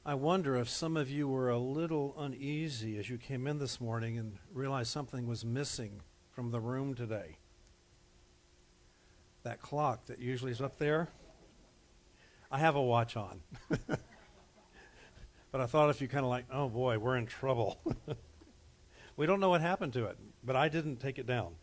I wonder if some of you were a little uneasy as you came in this morning and realized something was missing from the room today. That clock that usually is up there, I have a watch on. But I thought if you kind of like, oh boy, we're in trouble. We don't know what happened to it, but I didn't take it down.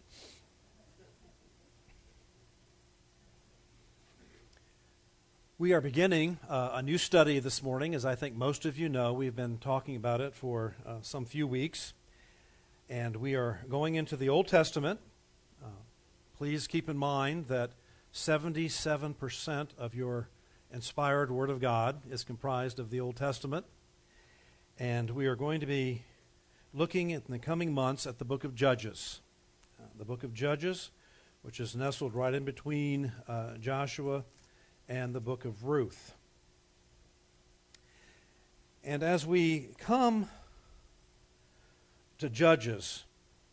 We are beginning a new study this morning. As I think most of you know, we've been talking about it for some few weeks. And we are going into the Old Testament. Please keep in mind that 77% of your inspired Word of God is comprised of the Old Testament. And we are going to be looking in the coming months at the book of Judges. The book of Judges, which is nestled right in between Joshua and the book of Ruth. And as we come to Judges,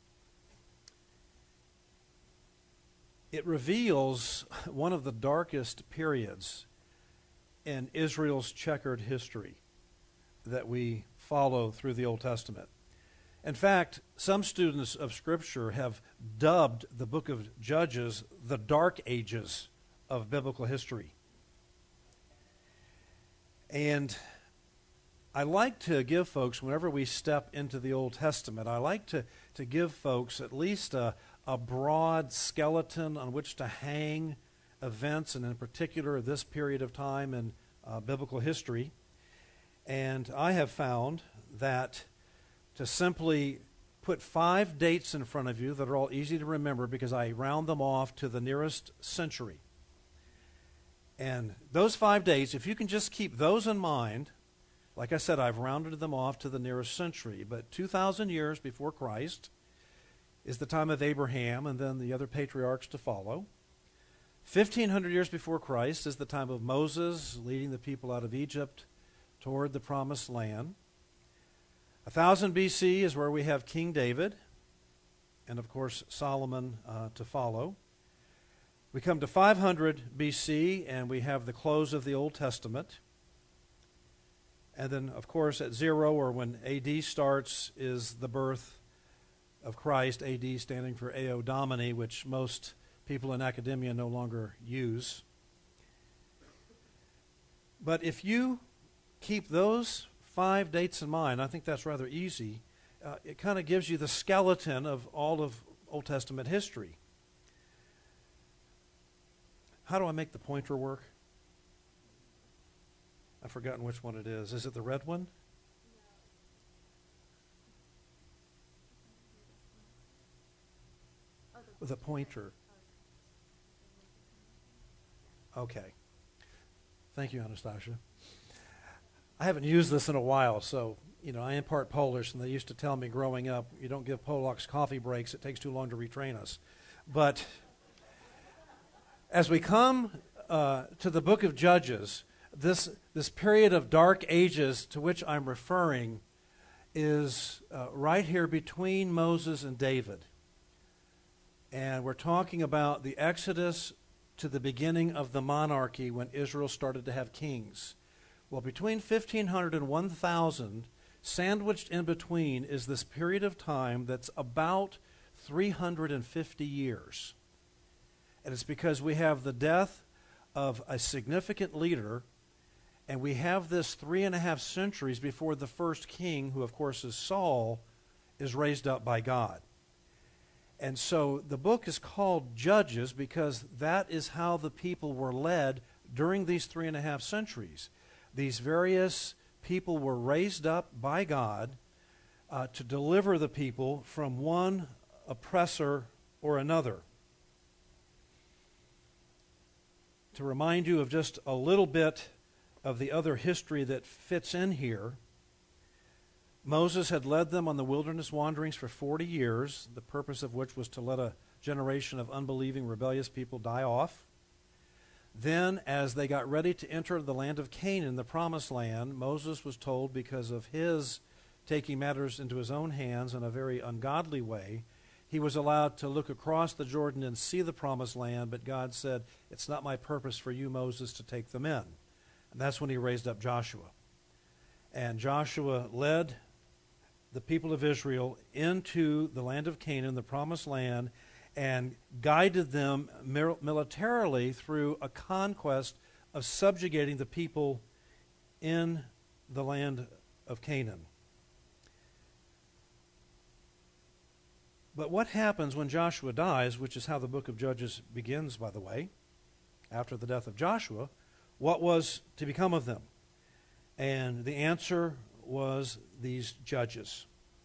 it reveals one of the darkest periods in Israel's checkered history that we follow through the Old Testament. In fact, some students of Scripture have dubbed the book of Judges the Dark Ages of biblical history. And I like to give folks, whenever we step into the Old Testament, I like to give folks at least a broad skeleton on which to hang events, and in particular this period of time in biblical history. And I have found that to simply put 5 dates in front of you that are all easy to remember because I round them off to the nearest century. And those 5 dates, if you can just keep those in mind, like I said, I've rounded them off to the nearest century, but 2,000 years before Christ is the time of Abraham and then the other patriarchs to follow. 1,500 years before Christ is the time of Moses leading the people out of Egypt toward the promised land. 1000 BC is where we have King David and, of course, Solomon to follow. We come to 500 BC, and we have the close of the Old Testament. And then, of course, at 0, or when AD starts, is the birth of Christ, AD standing for Ao Domini, which most people in academia no longer use. But if you keep those 5 dates in mind, I think that's rather easy. It kind of gives you the skeleton of all of Old Testament history. How do I make the pointer work? I've forgotten which one it is. Is it the red one? The pointer. Okay. Thank you, Anastasia. I haven't used this in a while, so, I am part Polish, and they used to tell me growing up, you don't give Polacks coffee breaks, it takes too long to retrain us. But as we come to the book of Judges, this period of dark ages to which I'm referring is right here between Moses and David. And we're talking about the Exodus to the beginning of the monarchy when Israel started to have kings. Well, between 1500 and 1000, sandwiched in between is this period of time that's about 350 years. And it's because we have the death of a significant leader, and we have this 3.5 centuries before the first king, who of course is Saul, is raised up by God. And so the book is called Judges because that is how the people were led during these 3.5 centuries. These various people were raised up by God to deliver the people from one oppressor or another. To remind you of just a little bit of the other history that fits in here, Moses had led them on the wilderness wanderings for 40 years, the purpose of which was to let a generation of unbelieving, rebellious people die off. Then, as they got ready to enter the land of Canaan, the promised land, Moses was told, because of his taking matters into his own hands in a very ungodly way, he was allowed to look across the Jordan and see the promised land, but God said, it's not my purpose for you, Moses, to take them in. And that's when he raised up Joshua. And Joshua led the people of Israel into the land of Canaan, the promised land, and guided them militarily through a conquest of subjugating the people in the land of Canaan. But what happens when Joshua dies, which is how the book of Judges begins, by the way, after the death of Joshua, what was to become of them? And the answer was these judges.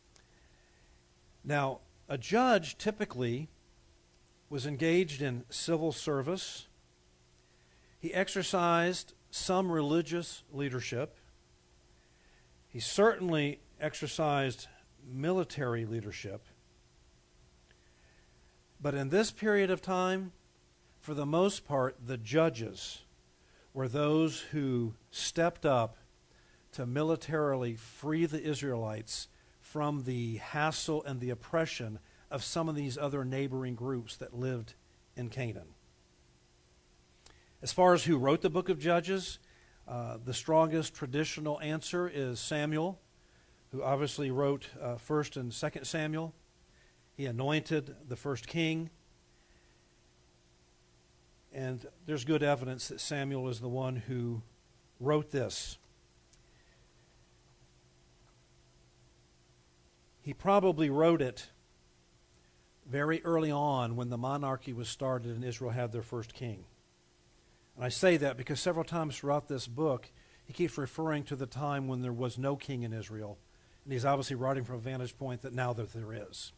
Now, a judge typically was engaged in civil service. He exercised some religious leadership. He certainly exercised military leadership. But in this period of time, for the most part, the judges were those who stepped up to militarily free the Israelites from the hassle and the oppression of some of these other neighboring groups that lived in Canaan. As far as who wrote the book of Judges, the strongest traditional answer is Samuel, who obviously wrote 1st and 2nd Samuel. He anointed the first king. And there's good evidence that Samuel is the one who wrote this. He probably wrote it very early on when the monarchy was started and Israel had their first king. And I say that because several times throughout this book, he keeps referring to the time when there was no king in Israel. And he's obviously writing from a vantage point that now that there is.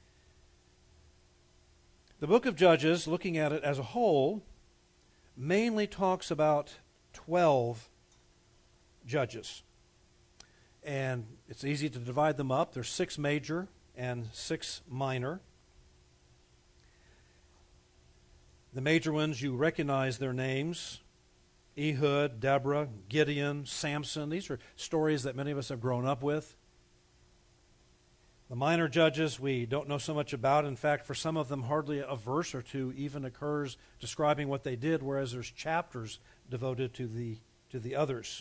The book of Judges, looking at it as a whole, mainly talks about 12 judges. And it's easy to divide them up. There's 6 major and 6 minor. The major ones, you recognize their names: Ehud, Deborah, Gideon, Samson. These are stories that many of us have grown up with. The minor judges we don't know so much about. In fact, for some of them, hardly a verse or two even occurs describing what they did, whereas there's chapters devoted to the others.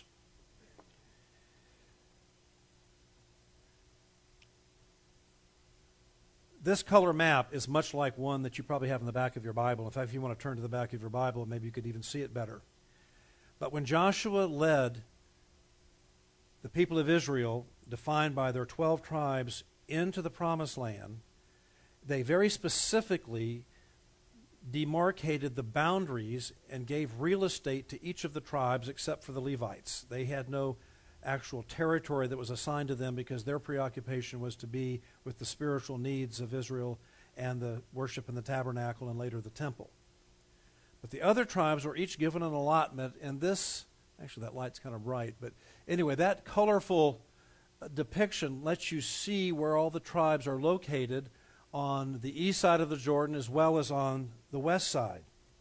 This color map is much like one that you probably have in the back of your Bible. In fact, if you want to turn to the back of your Bible, maybe you could even see it better. But when Joshua led the people of Israel, defined by their 12 tribes, into the promised land, they very specifically demarcated the boundaries and gave real estate to each of the tribes except for the Levites. They had no actual territory that was assigned to them because their preoccupation was to be with the spiritual needs of Israel and the worship in the tabernacle and later the temple. But the other tribes were each given an allotment, and this, actually that light's kind of bright, but anyway, that colorful depiction lets you see where all the tribes are located on the east side of the Jordan as well as on the west side.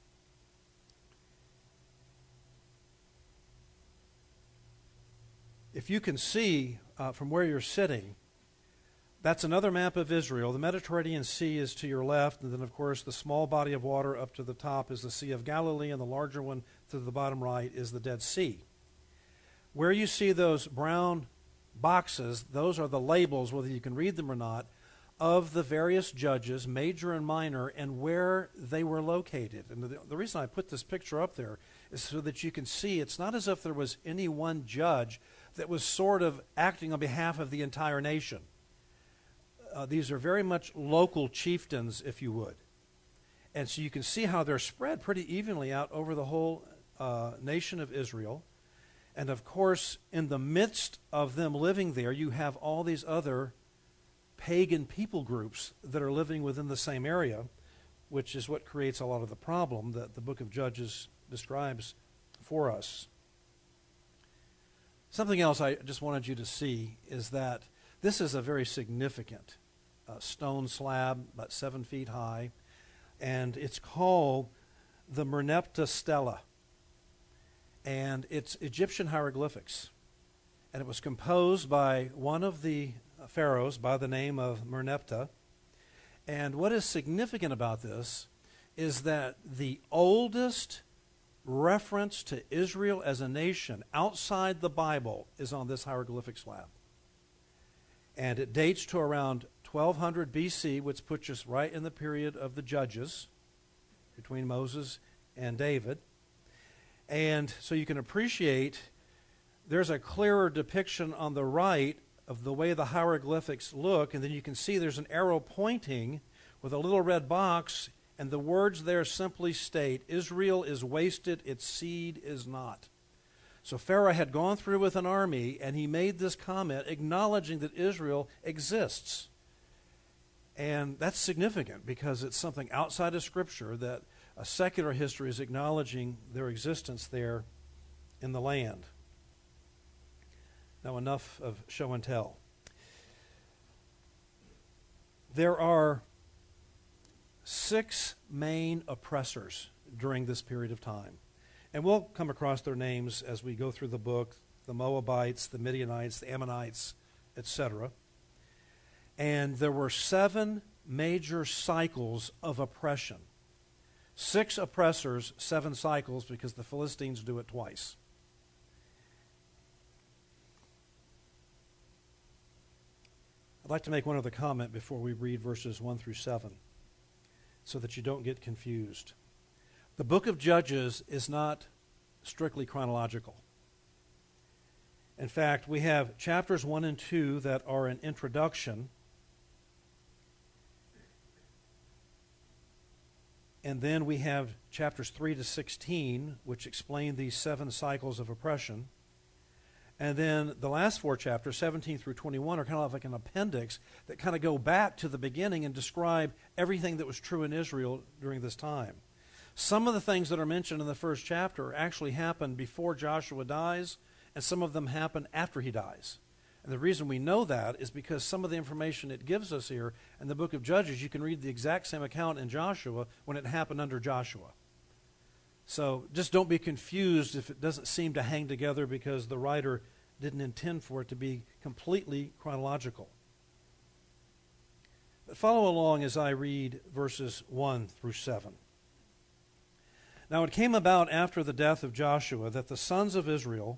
If you can see from where you're sitting, that's another map of Israel. The Mediterranean Sea is to your left, and then, of course, the small body of water up to the top is the Sea of Galilee, and the larger one to the bottom right is the Dead Sea. Where you see those brown boxes, those are the labels, whether you can read them or not, of the various judges, major and minor, and where they were located. And the reason I put this picture up there is so that you can see it's not as if there was any one judge that was sort of acting on behalf of the entire nation. These are very much local chieftains, if you would. And so you can see how they're spread pretty evenly out over the whole nation of Israel. And of course, in the midst of them living there, you have all these other pagan people groups that are living within the same area, which is what creates a lot of the problem that the book of Judges describes for us. Something else I just wanted you to see is that this is a very significant stone slab, about 7 feet high, and it's called the Merneptah Stela. And it's Egyptian hieroglyphics. And it was composed by one of the pharaohs by the name of Merneptah. And what is significant about this is that the oldest reference to Israel as a nation outside the Bible is on this hieroglyphic slab. And it dates to around 1200 BC, which puts us right in the period of the Judges between Moses and David. And so you can appreciate there's a clearer depiction on the right of the way the hieroglyphics look, and then you can see there's an arrow pointing with a little red box, and the words there simply state, Israel is wasted, its seed is not. So Pharaoh had gone through with an army, and he made this comment acknowledging that Israel exists. And that's significant because it's something outside of Scripture that a secular history is acknowledging their existence there in the land. Now, enough of show and tell. There are 6 main oppressors during this period of time. And we'll come across their names as we go through the book, the Moabites, the Midianites, the Ammonites, etc. And there were 7 major cycles of oppression. 6 oppressors, 7 cycles, because the Philistines do it twice. I'd like to make one other comment before we read verses 1 through 7 so that you don't get confused. The book of Judges is not strictly chronological. In fact, we have chapters 1 and 2 that are an introduction, and then we have chapters 3 to 16, which explain these 7 cycles of oppression. And then the last 4 chapters, 17 through 21, are kind of like an appendix that kind of go back to the beginning and describe everything that was true in Israel during this time. Some of the things that are mentioned in the first chapter actually happen before Joshua dies, and some of them happen after he dies. And the reason we know that is because some of the information it gives us here in the book of Judges, you can read the exact same account in Joshua when it happened under Joshua. So just don't be confused if it doesn't seem to hang together because the writer didn't intend for it to be completely chronological. But follow along as I read verses 1 through 7. Now it came about after the death of Joshua that the sons of Israel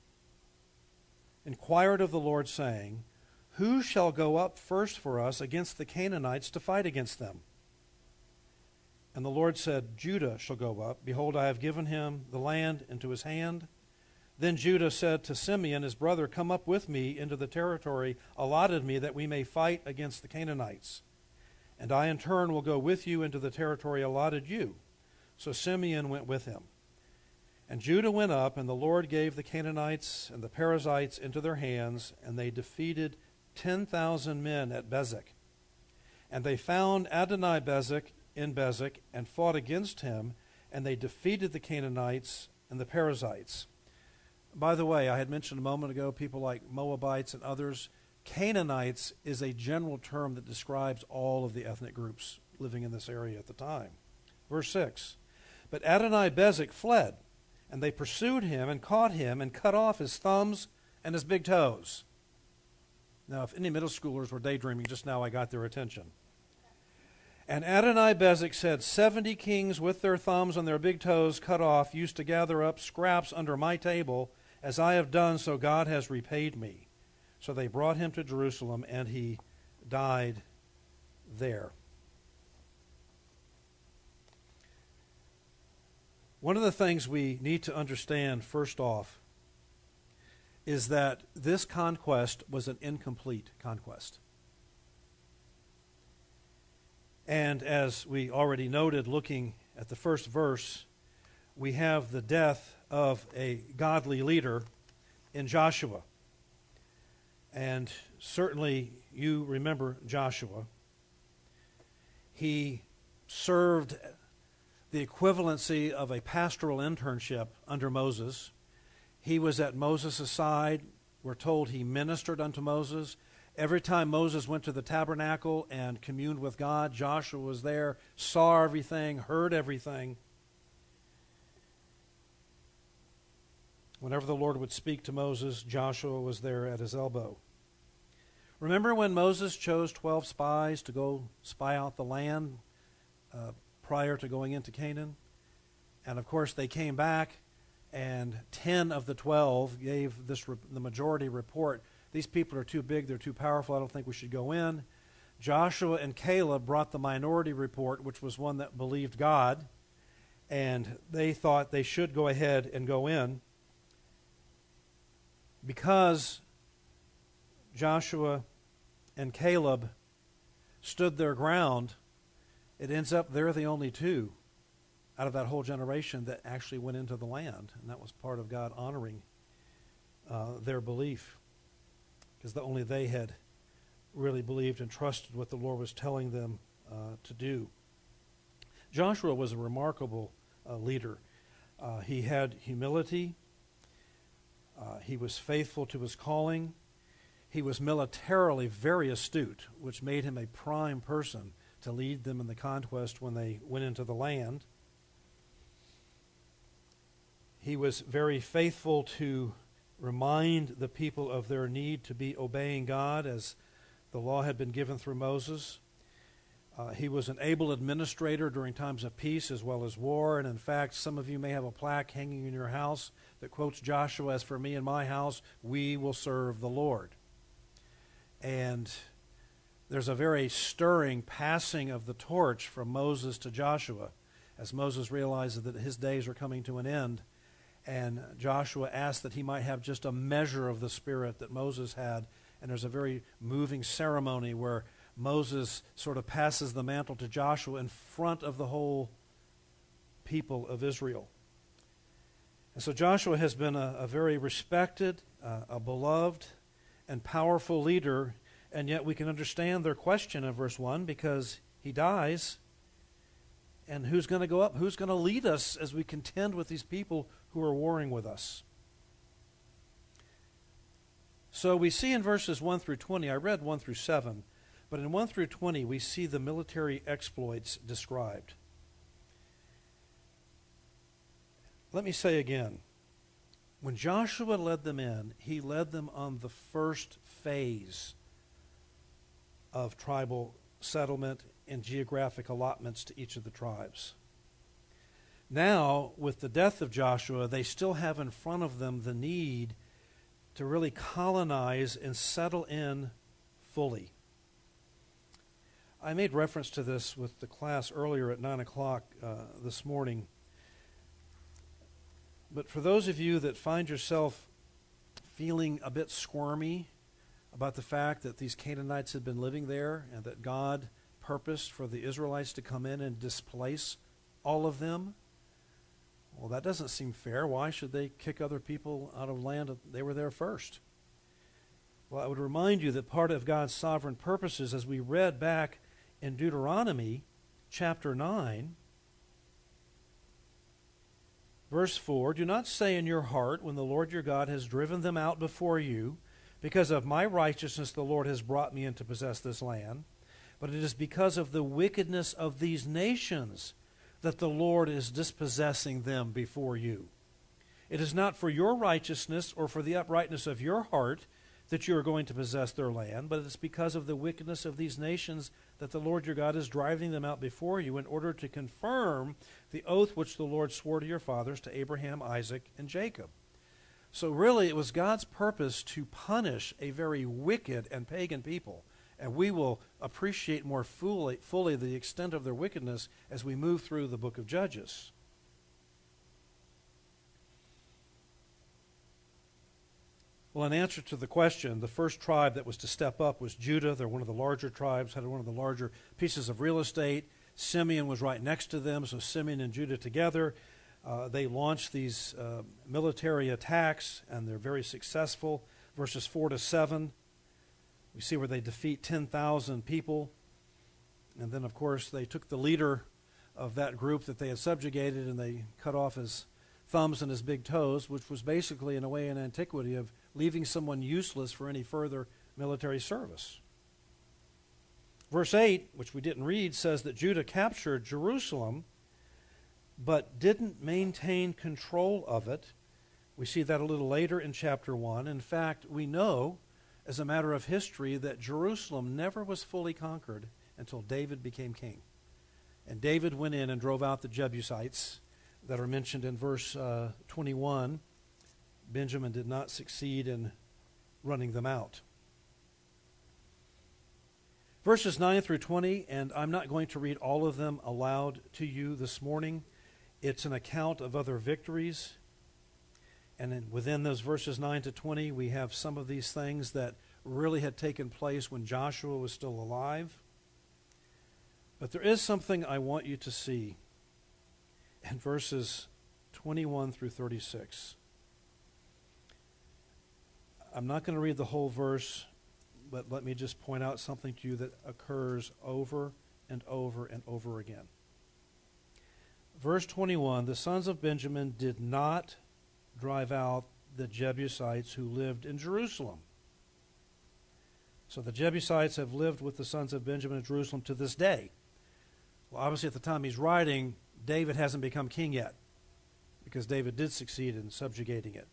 inquired of the Lord, saying, Who shall go up first for us against the Canaanites to fight against them? And the Lord said, Judah shall go up. Behold, I have given him the land into his hand. Then Judah said to Simeon, his brother, Come up with me into the territory allotted me, that we may fight against the Canaanites. And I in turn will go with you into the territory allotted you. So Simeon went with him. And Judah went up, and the Lord gave the Canaanites and the Perizzites into their hands, and they defeated 10,000 men at Bezek. And they found Adoni-Bezek in Bezek, and fought against him, and they defeated the Canaanites and the Perizzites. By the way, I had mentioned a moment ago people like Moabites and others. Canaanites is a general term that describes all of the ethnic groups living in this area at the time. Verse 6, But Adoni-Bezek fled, and they pursued him and caught him and cut off his thumbs and his big toes. Now, if any middle schoolers were daydreaming just now, I got their attention. And Adoni-Bezek said, 70 kings with their thumbs and their big toes cut off used to gather up scraps under my table. As I have done, so God has repaid me. So they brought him to Jerusalem, and he died there. One of the things we need to understand, first off, is that this conquest was an incomplete conquest. And as we already noted, looking at the first verse, we have the death of a godly leader in Joshua. And certainly you remember Joshua. He served the equivalency of a pastoral internship under Moses. He was at Moses' side. We're told he ministered unto Moses. Every time Moses went to the tabernacle and communed with God, Joshua was there, saw everything, heard everything. Whenever the Lord would speak to Moses, Joshua was there at his elbow. Remember when Moses chose 12 spies to go spy out the land prior to going into Canaan? And of course, they came back, and 10 of the 12 gave the majority report. These people are too big, they're too powerful, I don't think we should go in. Joshua and Caleb brought the minority report, which was one that believed God, and they thought they should go ahead and go in. Because Joshua and Caleb stood their ground, it ends up they're the only two out of that whole generation that actually went into the land. And that was part of God honoring their belief, because only they had really believed and trusted what the Lord was telling them to do. Joshua was a remarkable leader. He had humility. He was faithful to his calling. He was militarily very astute, which made him a prime person to lead them in the conquest when they went into the land. He was very faithful to remind the people of their need to be obeying God as the law had been given through Moses. He was an able administrator during times of peace as well as war. And in fact, some of you may have a plaque hanging in your house that quotes Joshua, "As for me and my house, we will serve the Lord." And there's a very stirring passing of the torch from Moses to Joshua as Moses realizes that his days are coming to an end. And Joshua asked that he might have just a measure of the Spirit that Moses had. And there's a very moving ceremony where Moses sort of passes the mantle to Joshua in front of the whole people of Israel. And so Joshua has been a very respected, a beloved, and powerful leader. And yet we can understand their question in verse 1, because he dies. And who's going to go up? Who's going to lead us as we contend with these people who are warring with us? So we see in verses 1 through 20, I read 1 through 7, but in 1 through 20 we see the military exploits described. Let me say again, when Joshua led them in, he led them on the first phase of tribal settlement and geographic allotments to each of the tribes. Now, with the death of Joshua, they still have in front of them the need to really colonize and settle in fully. I made reference to this with the class earlier at 9 o'clock this morning. But for those of you that find yourself feeling a bit squirmy about the fact that these Canaanites had been living there and that God purposed for the Israelites to come in and displace all of them, well, that doesn't seem fair. Why should they kick other people out of land? They were there first. Well, I would remind you that part of God's sovereign purposes, as we read back in Deuteronomy chapter 9, verse 4, "Do not say in your heart, when the Lord your God has driven them out before you, because of my righteousness the Lord has brought me in to possess this land, but it is because of the wickedness of these nations that the Lord is dispossessing them before you. It is not for your righteousness or for the uprightness of your heart that you are going to possess their land, but it's because of the wickedness of these nations that the Lord your God is driving them out before you in order to confirm the oath which the Lord swore to your fathers, to Abraham, Isaac, and Jacob." So really it was God's purpose to punish a very wicked and pagan people. And we will appreciate more fully the extent of their wickedness as we move through the book of Judges. Well, in answer to the question, the first tribe that was to step up was Judah. They're one of the larger tribes, had one of the larger pieces of real estate. Simeon was right next to them, so Simeon and Judah together. They launched these military attacks, and they're very successful. Verses 4 to 7. We see where they defeat 10,000 people. And then, of course, they took the leader of that group that they had subjugated and they cut off his thumbs and his big toes, which was basically, in a way, an antiquity of leaving someone useless for any further military service. Verse 8, which we didn't read, says that Judah captured Jerusalem but didn't maintain control of it. We see that a little later in chapter 1. In fact, we know, as a matter of history, that Jerusalem never was fully conquered until David became king. And David went in and drove out the Jebusites, that are mentioned in verse 21, Benjamin did not succeed in running them out. Verses 9 through 20, and I'm not going to read all of them aloud to you this morning. It's an account of other victories. And then within those verses 9 to 20, we have some of these things that really had taken place when Joshua was still alive. But there is something I want you to see in verses 21 through 36. I'm not going to read the whole verse, but let me just point out something to you that occurs over and over and over again. Verse 21, the sons of Benjamin did not drive out the Jebusites who lived in Jerusalem. So the Jebusites have lived with the sons of Benjamin in Jerusalem to this day. Well, obviously at the time he's writing, David hasn't become king yet, because David did succeed in subjugating it.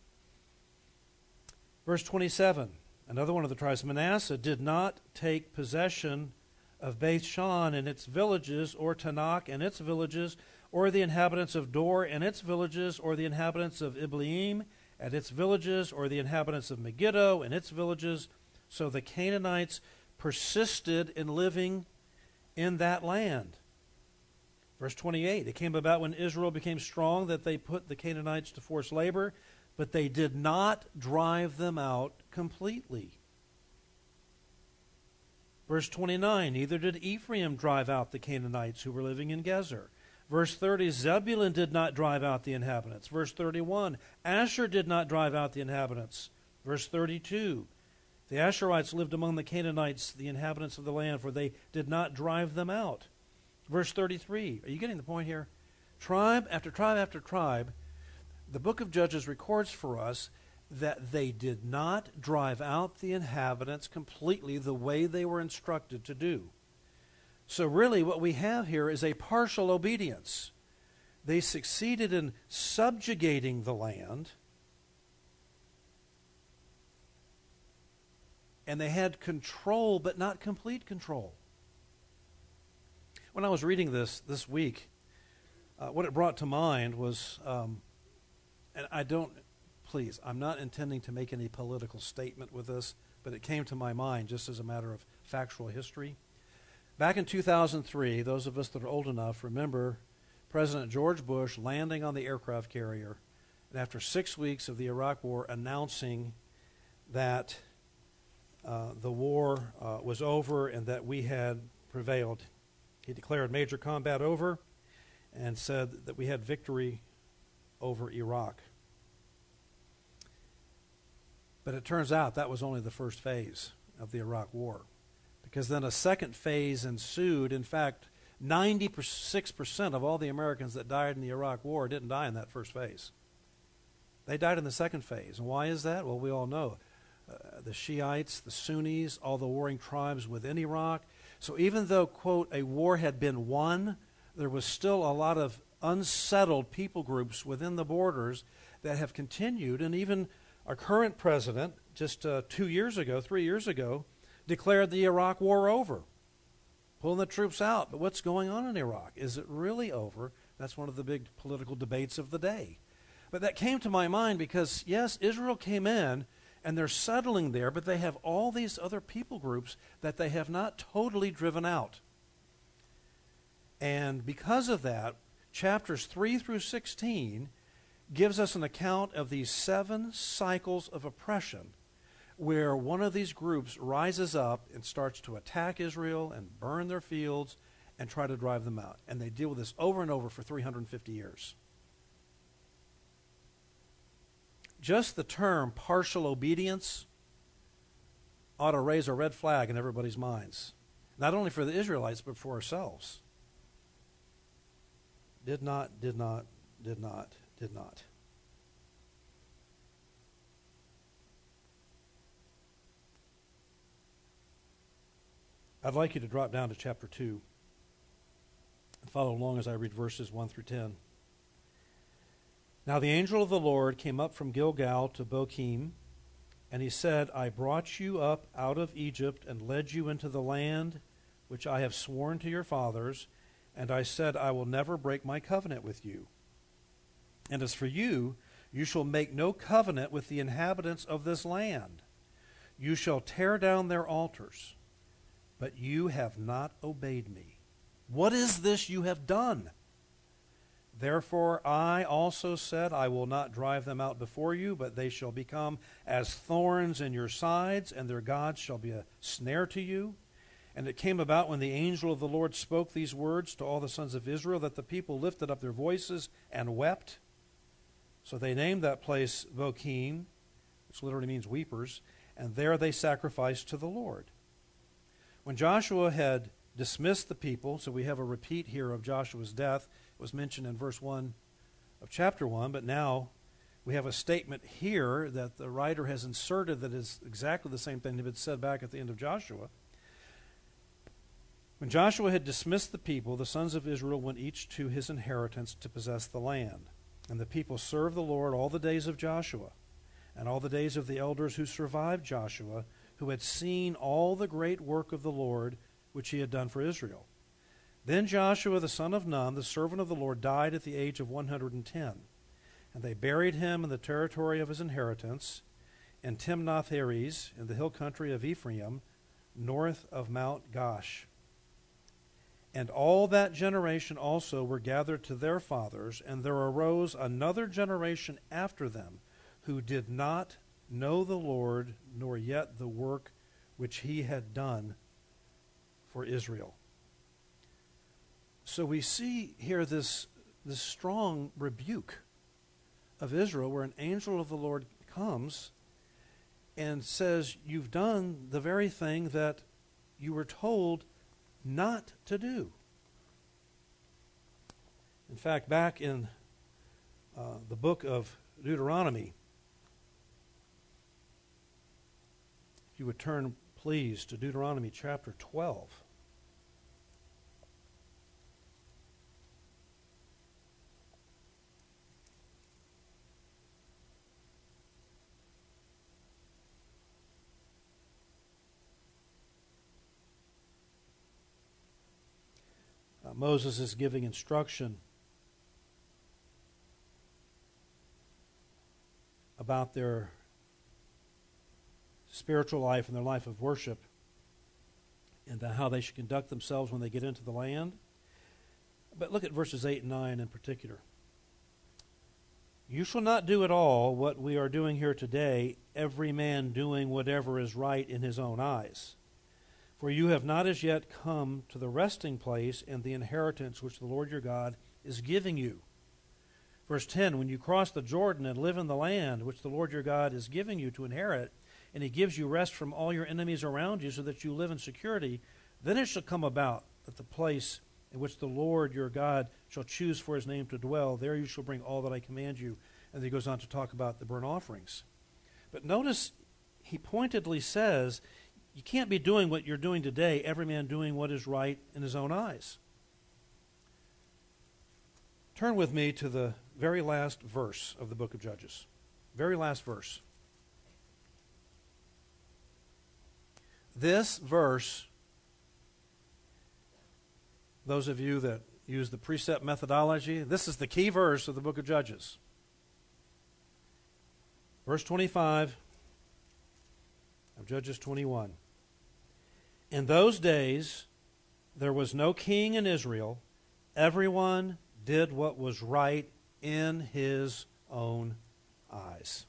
Verse 27, another one of the tribes, Manasseh, did not take possession of Beth Shan and its villages, or Tanakh and its villages, or the inhabitants of Dor and its villages, or the inhabitants of Ibleam and its villages, or the inhabitants of Megiddo and its villages. So the Canaanites persisted in living in that land. Verse 28, it came about when Israel became strong that they put the Canaanites to forced labor, but they did not drive them out completely. Verse 29, neither did Ephraim drive out the Canaanites who were living in Gezer. Verse 30, Zebulun did not drive out the inhabitants. Verse 31, Asher did not drive out the inhabitants. Verse 32, the Asherites lived among the Canaanites, the inhabitants of the land, for they did not drive them out. Verse 33, are you getting the point here? Tribe after tribe after tribe, the book of Judges records for us that they did not drive out the inhabitants completely the way they were instructed to do. So really what we have here is a partial obedience. They succeeded in subjugating the land, and they had control, but not complete control. When I was reading this week, what it brought to mind was, and I'm not intending to make any political statement with this, but it came to my mind just as a matter of factual history. Back in 2003, those of us that are old enough remember President George Bush landing on the aircraft carrier, and after 6 weeks of the Iraq War announcing that the war was over and that we had prevailed. He declared major combat over and said that we had victory over Iraq. But it turns out that was only the first phase of the Iraq War, because then a second phase ensued. In fact, 96% of all the Americans that died in the Iraq War didn't die in that first phase. They died in the second phase. And why is that? Well, we all know. The Shiites, the Sunnis, all the warring tribes within Iraq. So even though, quote, a war had been won, there was still a lot of unsettled people groups within the borders that have continued. And even our current president, just 3 years ago, declared the Iraq war over, pulling the troops out. But what's going on in Iraq? Is it really over? That's one of the big political debates of the day. But that came to my mind because, yes, Israel came in, and they're settling there, but they have all these other people groups that they have not totally driven out. And because of that, chapters 3 through 16 gives us an account of these 7 cycles of oppression where one of these groups rises up and starts to attack Israel and burn their fields and try to drive them out. And they deal with this over and over for 350 years. Just the term partial obedience ought to raise a red flag in everybody's minds, not only for the Israelites, but for ourselves. Did not. I'd like you to drop down to chapter 2 and follow along as I read verses 1 through 10. Now the angel of the Lord came up from Gilgal to Bochim, and he said, I brought you up out of Egypt and led you into the land which I have sworn to your fathers, and I said, I will never break my covenant with you. And as for you, you shall make no covenant with the inhabitants of this land. You shall tear down their altars, but you have not obeyed me. What is this you have done? Therefore I also said, I will not drive them out before you, but they shall become as thorns in your sides, and their gods shall be a snare to you. And it came about when the angel of the Lord spoke these words to all the sons of Israel, that the people lifted up their voices and wept. So they named that place Bochim, which literally means weepers, and there they sacrificed to the Lord. When Joshua had dismissed the people, so we have a repeat here of Joshua's death. It was mentioned in verse 1 of chapter 1, but now we have a statement here that the writer has inserted that is exactly the same thing that had been said back at the end of Joshua. When Joshua had dismissed the people, the sons of Israel went each to his inheritance to possess the land. And the people served the Lord all the days of Joshua, and all the days of the elders who survived Joshua, who had seen all the great work of the Lord which he had done for Israel. Then Joshua the son of Nun, the servant of the Lord, died at the age of 110. And they buried him in the territory of his inheritance, in Timnath-Heres, in the hill country of Ephraim, north of Mount Gaash. And all that generation also were gathered to their fathers, and there arose another generation after them, who did not know the Lord, nor yet the work which he had done for Israel. So we see here this strong rebuke of Israel, where an angel of the Lord comes and says, you've done the very thing that you were told not to do. In fact, back in the book of Deuteronomy, if you would turn, please, to Deuteronomy chapter 12. Moses is giving instruction about their spiritual life and their life of worship, and how they should conduct themselves when they get into the land. But look at verses 8 and 9 in particular. You shall not do at all what we are doing here today, every man doing whatever is right in his own eyes. For you have not as yet come to the resting place and the inheritance which the Lord your God is giving you. Verse 10, when you cross the Jordan and live in the land which the Lord your God is giving you to inherit, and he gives you rest from all your enemies around you so that you live in security, then it shall come about that the place in which the Lord your God shall choose for his name to dwell, there you shall bring all that I command you. And then he goes on to talk about the burnt offerings. But notice he pointedly says, you can't be doing what you're doing today, every man doing what is right in his own eyes. Turn with me to the very last verse of the book of Judges. Very last verse. This verse, those of you that use the precept methodology, this is the key verse of the book of Judges. Verse 25 of Judges 21. In those days there was no king in Israel. Everyone did what was right in his own eyes.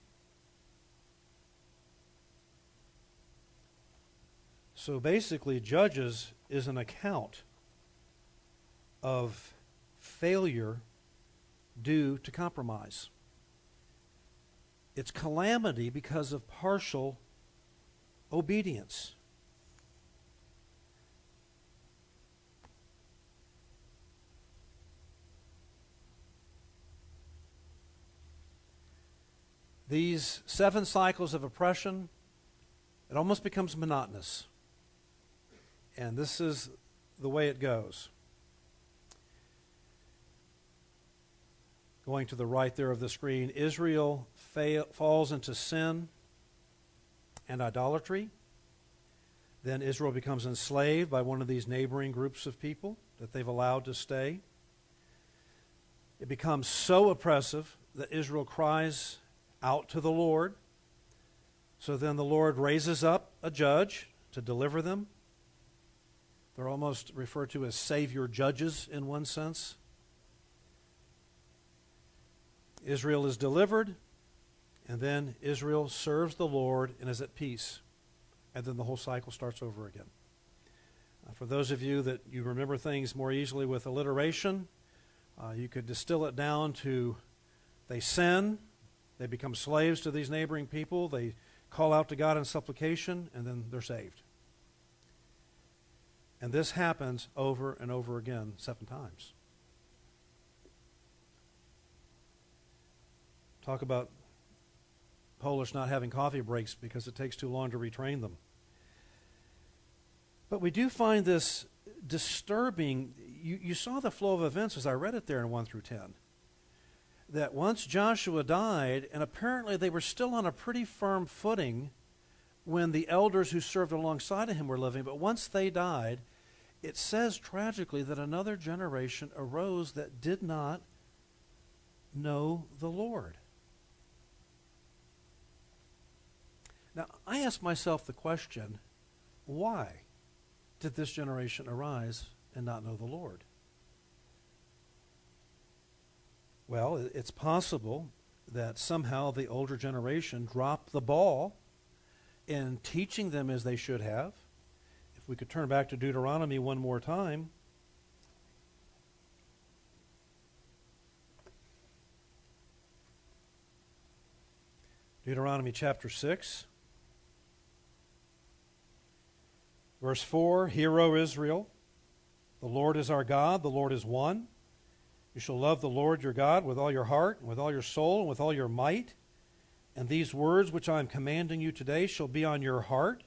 So basically, Judges is an account of failure due to compromise. It's calamity because of partial obedience. These 7 cycles of oppression, it almost becomes monotonous. And this is the way it goes. Going to the right there of the screen, Israel falls into sin and idolatry. Then Israel becomes enslaved by one of these neighboring groups of people that they've allowed to stay. It becomes so oppressive that Israel cries out to the Lord. So then the Lord raises up a judge to deliver them. They're almost referred to as savior judges in one sense. Israel is delivered, and then Israel serves the Lord and is at peace. And then the whole cycle starts over again. For those of you that you remember things more easily with alliteration, you could distill it down to they sin, they become slaves to these neighboring people, they call out to God in supplication, and then they're saved. And this happens over and over again 7 times. Talk about Polish not having coffee breaks because it takes too long to retrain them. But we do find this disturbing. You saw the flow of events as I read it there in 1 through 10. That once Joshua died, and apparently they were still on a pretty firm footing when the elders who served alongside of him were living, but once they died, it says tragically that another generation arose that did not know the Lord. Now, I ask myself the question, why did this generation arise and not know the Lord? Well, it's possible that somehow the older generation dropped the ball in teaching them as they should have. If we could turn back to Deuteronomy one more time. Deuteronomy chapter 6. Verse 4, Hear, O Israel, the Lord is our God, the Lord is one. You shall love the Lord your God with all your heart, and with all your soul, and with all your might. And these words which I am commanding you today shall be on your heart.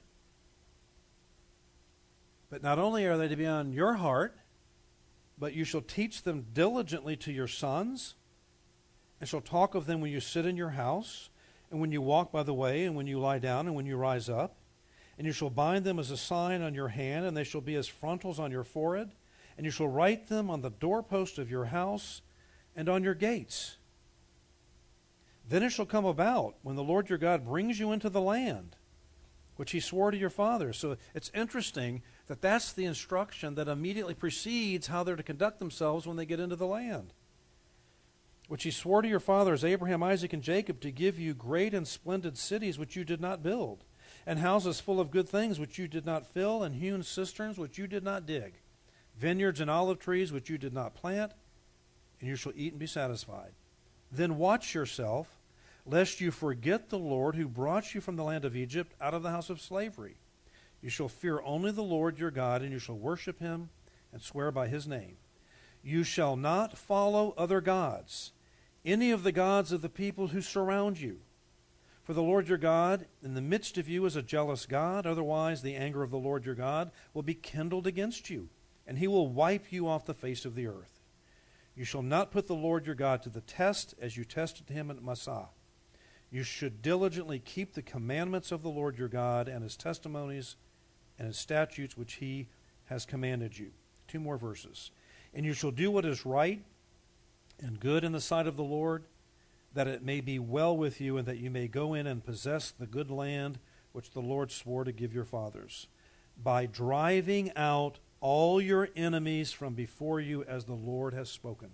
But not only are they to be on your heart, but you shall teach them diligently to your sons, and shall talk of them when you sit in your house, and when you walk by the way, and when you lie down, and when you rise up. And you shall bind them as a sign on your hand, and they shall be as frontals on your forehead. And you shall write them on the doorpost of your house and on your gates. Then it shall come about, when the Lord your God brings you into the land, which he swore to your fathers. So it's interesting that that's the instruction that immediately precedes how they're to conduct themselves when they get into the land. Which he swore to your fathers, Abraham, Isaac, and Jacob, to give you great and splendid cities which you did not build, and houses full of good things which you did not fill, and hewn cisterns which you did not dig, vineyards and olive trees which you did not plant, and you shall eat and be satisfied. Then watch yourself, lest you forget the Lord who brought you from the land of Egypt out of the house of slavery. You shall fear only the Lord your God, and you shall worship him and swear by his name. You shall not follow other gods, any of the gods of the people who surround you. For the Lord your God in the midst of you is a jealous God. Otherwise, the anger of the Lord your God will be kindled against you, and he will wipe you off the face of the earth. You shall not put the Lord your God to the test as you tested him at Massah. You should diligently keep the commandments of the Lord your God and his testimonies and his statutes which he has commanded you. 2 more verses. And you shall do what is right and good in the sight of the Lord, that it may be well with you, and that you may go in and possess the good land which the Lord swore to give your fathers, by driving out all your enemies from before you as the Lord has spoken.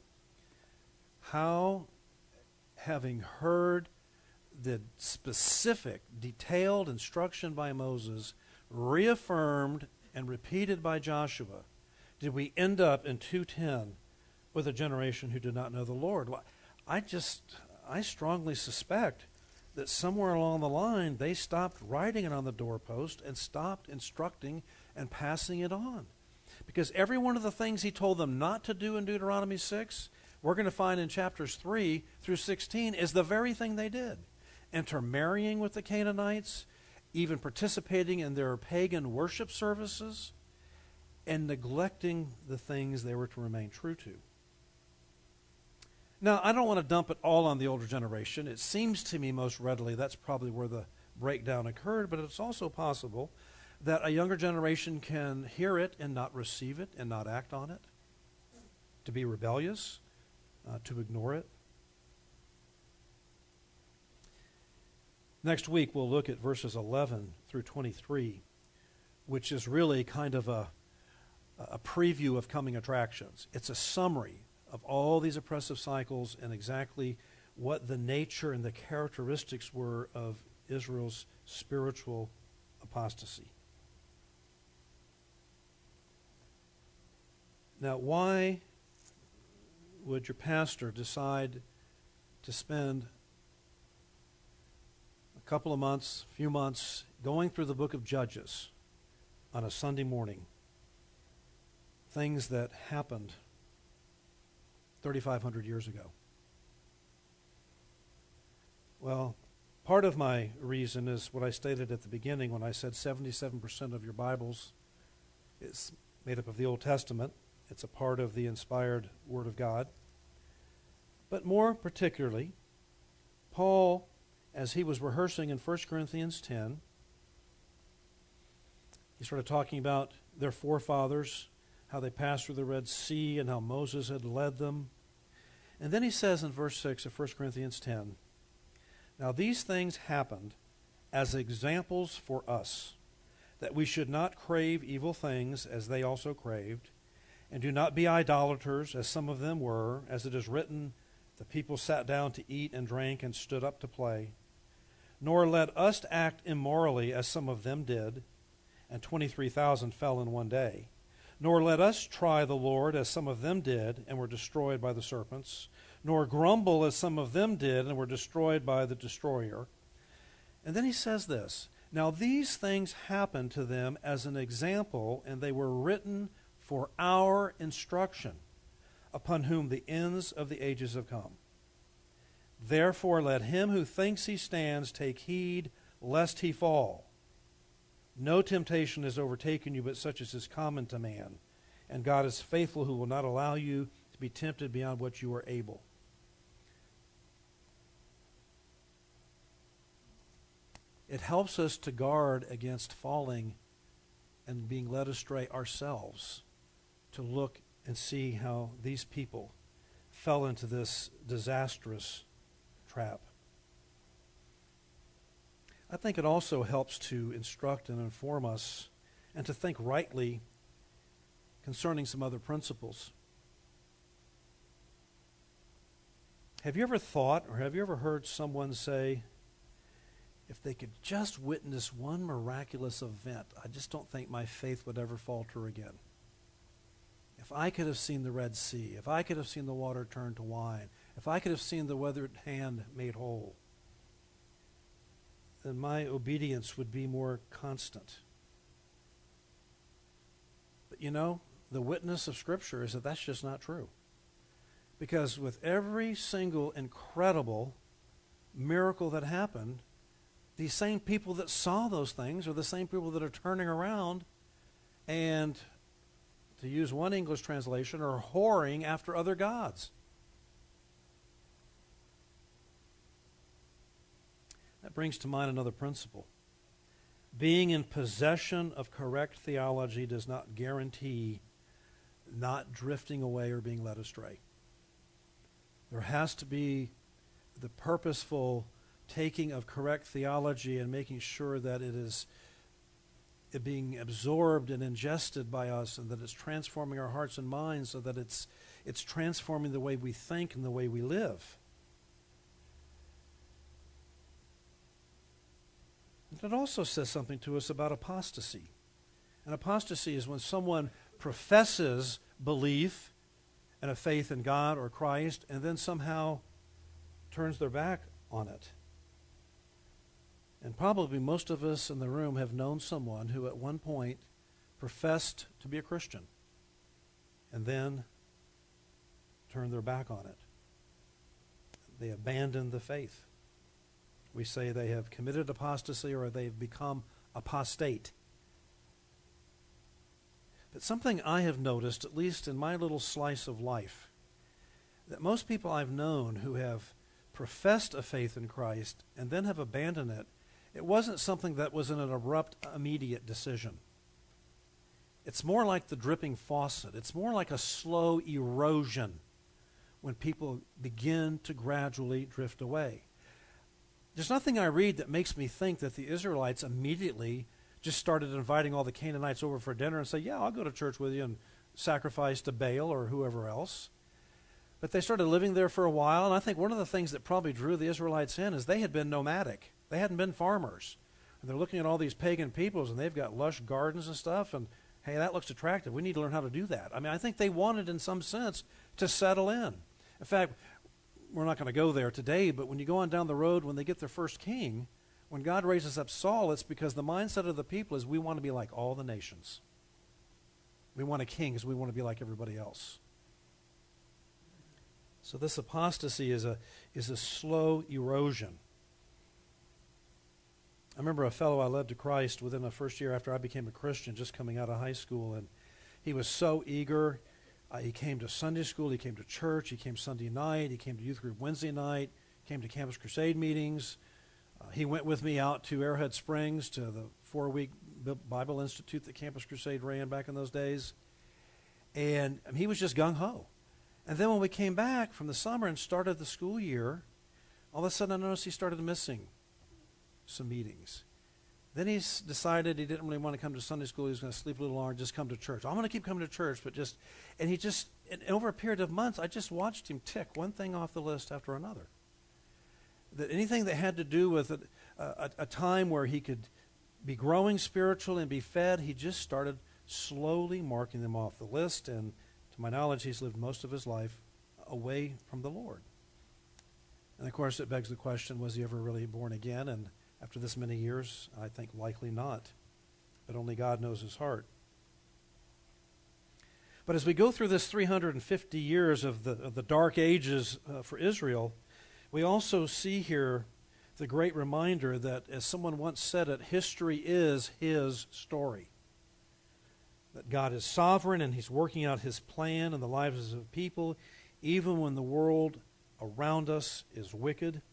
How, having heard the specific, detailed instruction by Moses, reaffirmed and repeated by Joshua, did we end up in 2:10 with a generation who did not know the Lord? Well, I strongly suspect that somewhere along the line they stopped writing it on the doorpost and stopped instructing and passing it on. Because every one of the things he told them not to do in Deuteronomy 6, we're going to find in chapters 3 through 16, is the very thing they did. Intermarrying with the Canaanites, even participating in their pagan worship services, and neglecting the things they were to remain true to. Now, I don't want to dump it all on the older generation. It seems to me most readily that's probably where the breakdown occurred, but it's also possible that a younger generation can hear it and not receive it and not act on it, to be rebellious, to ignore it. Next week, we'll look at verses 11 through 23, which is really kind of a preview of coming attractions. It's a summary of all these oppressive cycles and exactly what the nature and the characteristics were of Israel's spiritual apostasy. Now, why would your pastor decide to spend a couple of months, few months, going through the book of Judges on a Sunday morning? Things that happened 3,500 years ago. Well, part of my reason is what I stated at the beginning when I said 77% of your Bibles is made up of the Old Testament. It's a part of the inspired Word of God. But more particularly, Paul, as he was rehearsing in 1 Corinthians 10, he started talking about their forefathers, how they passed through the Red Sea and how Moses had led them. And then he says in verse 6 of 1 Corinthians 10, "Now these things happened as examples for us, that we should not crave evil things as they also craved, and do not be idolaters as some of them were, as it is written, the people sat down to eat and drank and stood up to play. Nor let us act immorally as some of them did, and 23,000 fell in one day. Nor let us try the Lord as some of them did and were destroyed by the serpents. Nor grumble as some of them did and were destroyed by the destroyer." And then he says this, "Now these things happened to them as an example, and they were written for our instruction, upon whom the ends of the ages have come. Therefore let him who thinks he stands take heed lest he fall. No temptation has overtaken you but such as is common to man, and God is faithful, who will not allow you to be tempted beyond what you are able." It helps us to guard against falling and being led astray ourselves, to look and see how these people fell into this disastrous trap. I think it also helps to instruct and inform us and to think rightly concerning some other principles. Have you ever thought, or have you ever heard someone say, if they could just witness one miraculous event, I just don't think my faith would ever falter again? If I could have seen the Red Sea, if I could have seen the water turn to wine, if I could have seen the withered hand made whole, then my obedience would be more constant. But you know, the witness of Scripture is that that's just not true. Because with every single incredible miracle that happened, these same people that saw those things are the same people that are turning around and, to use one English translation, are whoring after other gods. That brings to mind another principle. Being in possession of correct theology does not guarantee not drifting away or being led astray. There has to be the purposeful taking of correct theology and making sure that it is being absorbed and ingested by us, and that it's transforming our hearts and minds, so that it's transforming the way we think and the way we live. And it also says something to us about apostasy. And apostasy is when someone professes belief and a faith in God or Christ, and then somehow turns their back on it. And probably most of us in the room have known someone who at one point professed to be a Christian and then turned their back on it. They abandoned the faith. We say they have committed apostasy or they've become apostate. But something I have noticed, at least in my little slice of life, that most people I've known who have professed a faith in Christ and then have abandoned it, it wasn't something that was an abrupt, immediate decision. It's more like the dripping faucet. It's more like a slow erosion when people begin to gradually drift away. There's nothing I read that makes me think that the Israelites immediately just started inviting all the Canaanites over for dinner and say, yeah, I'll go to church with you and sacrifice to Baal or whoever else. But they started living there for a while, and I think one of the things that probably drew the Israelites in is they had been nomadic. They hadn't been farmers. And they're looking at all these pagan peoples, and they've got lush gardens and stuff, and hey, that looks attractive. We need to learn how to do that. I mean, I think they wanted, in some sense, to settle in. In fact, we're not going to go there today, but when you go on down the road, when they get their first king, when God raises up Saul, it's because the mindset of the people is we want to be like all the nations. We want a king because we want to be like everybody else. So this apostasy is a slow erosion. I remember a fellow I led to Christ within the first year after I became a Christian, just coming out of high school, and he was so eager. He came to Sunday school, he came to church, he came Sunday night, he came to youth group Wednesday night, came to Campus Crusade meetings. He went with me out to Arrowhead Springs to the 4-week Bible Institute that Campus Crusade ran back in those days. And he was just gung-ho. And then when we came back from the summer and started the school year, all of a sudden I noticed he started missing some meetings. Then he decided he didn't really want to come to Sunday school. He was going to sleep a little longer, just come to church. I'm going to keep coming to church, but and over a period of months, I just watched him tick one thing off the list after another. That anything that had to do with a time where he could be growing spiritually and be fed, he just started slowly marking them off the list, and to my knowledge, he's lived most of his life away from the Lord. And of course, it begs the question, was he ever really born again? And after this many years, I think likely not. But only God knows his heart. But as we go through this 350 years of the dark ages for Israel, we also see here the great reminder that, as someone once said it, history is his story. That God is sovereign and he's working out his plan in the lives of people, even when the world around us is wicked.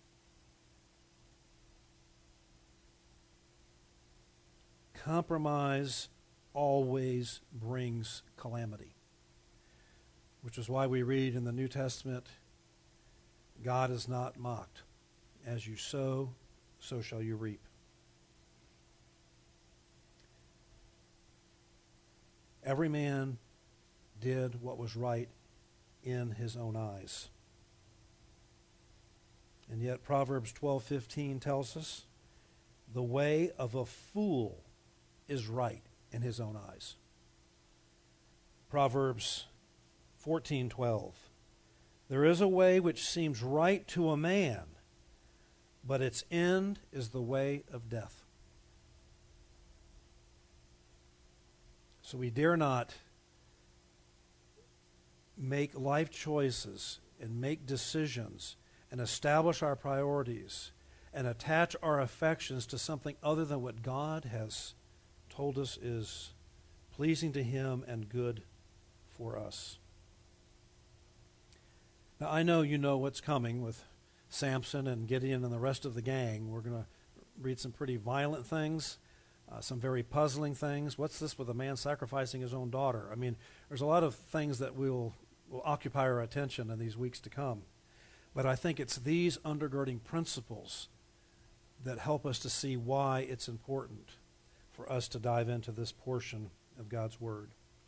Compromise always brings calamity, which is why we read in the New Testament, God is not mocked. As you sow, so shall you reap. Every man did what was right in his own eyes. And yet Proverbs 12:15 tells us, the way of a fool is right in his own eyes. Proverbs 14:12, there is a way which seems right to a man, but its end is the way of death. So we dare not make life choices and make decisions and establish our priorities and attach our affections to something other than what God has told us is pleasing to him and good for us. Now, I know you know what's coming with Samson and Gideon and the rest of the gang. We're going to read some pretty violent things, some very puzzling things. What's this with a man sacrificing his own daughter? I mean, there's a lot of things that will occupy our attention in these weeks to come. But I think it's these undergirding principles that help us to see why it's important for us to dive into this portion of God's Word.